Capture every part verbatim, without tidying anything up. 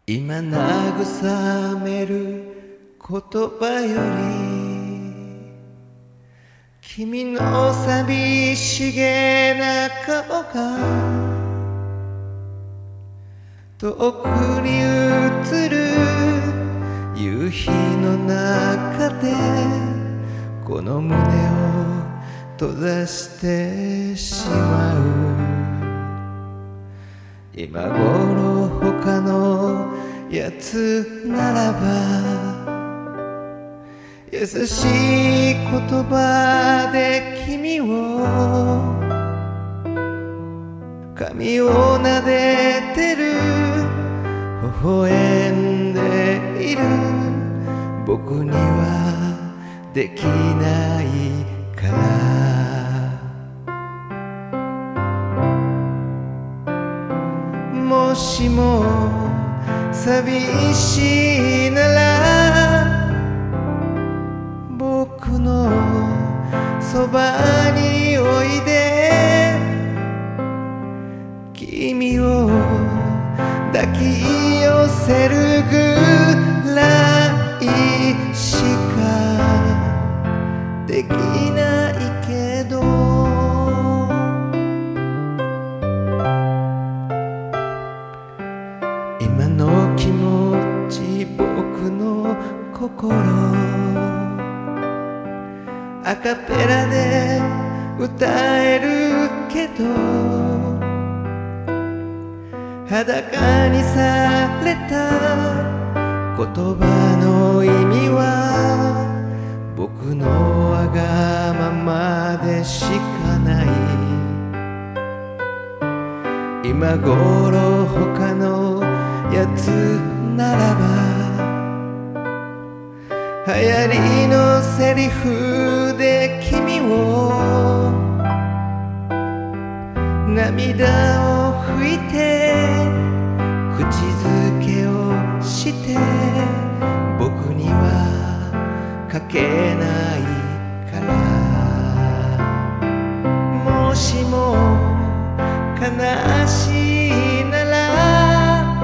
今慰める言葉より君の寂しげな顔が遠くに映る夕日の中でこの胸を閉ざしてしまう。今頃他のやつならば優しい言葉で君を髪を撫でてる微笑んでいる僕にはできないからもしも寂しいなら僕のそばにおいで君を抱き寄せるぐらいしかできないけど今の気持ち僕の心アカペラで歌えるけど裸にされた言葉の意味は僕のわがままでしかない今頃他のやつならば流行りのセリフで君を涙を拭いて口づけをして僕には書けないからもしも悲しいなら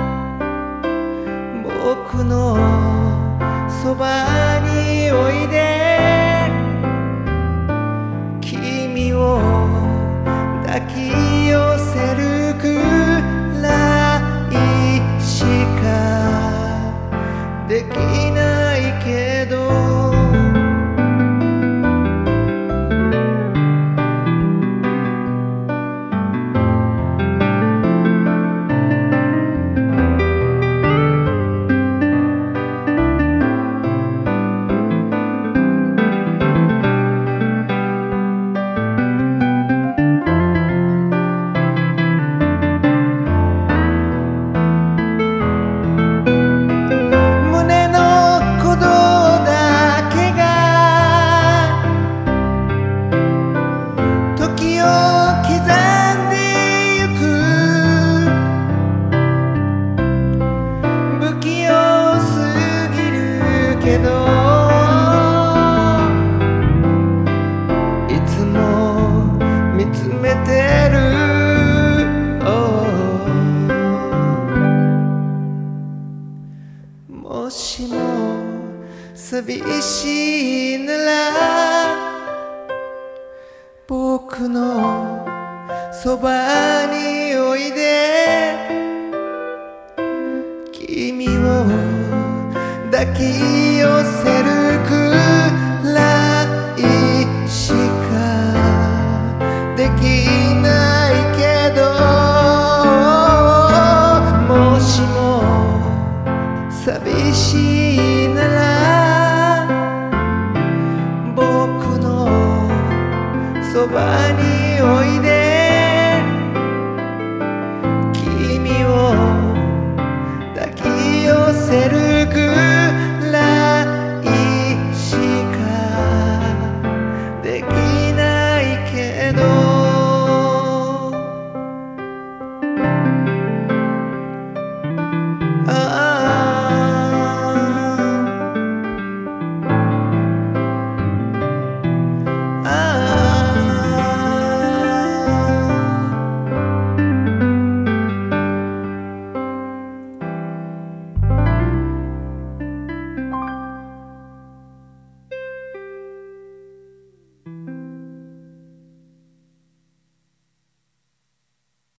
僕のそばにおいで君を抱き寄せるぐらいしかできないけどけどいつも見つめてる、oh、もしも寂しいなら僕のそばにおいで君を抱き寄せる